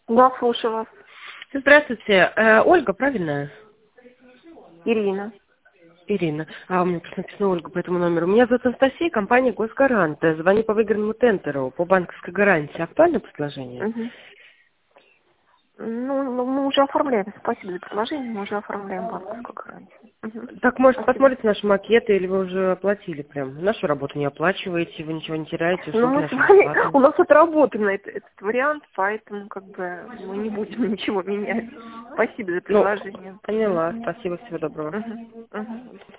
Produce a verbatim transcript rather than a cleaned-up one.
Да, слушаю вас. Здравствуйте, э, Ольга, правильно? Ирина. Ирина. А, у меня просто написано Ольга по этому номеру. Меня зовут Анастасия, компания Госгарант. Звоню по выигранному тендеру по банковской гарантии. Актуальное предложение? Угу. Ну, ну, мы уже оформляем. Спасибо за предложение. Мы уже оформляем банковскую гарантию. Угу. Так, может, Спасибо. посмотрите наши макеты, или вы уже оплатили прям? Нашу работу не оплачиваете, вы ничего не теряете, Ну, услуги мы с наши вами, у бесплатные. нас отработан этот, этот вариант, поэтому как бы мы не будем ничего менять. Спасибо за Ну, предложение. поняла. Спасибо, всего доброго. Угу. Угу.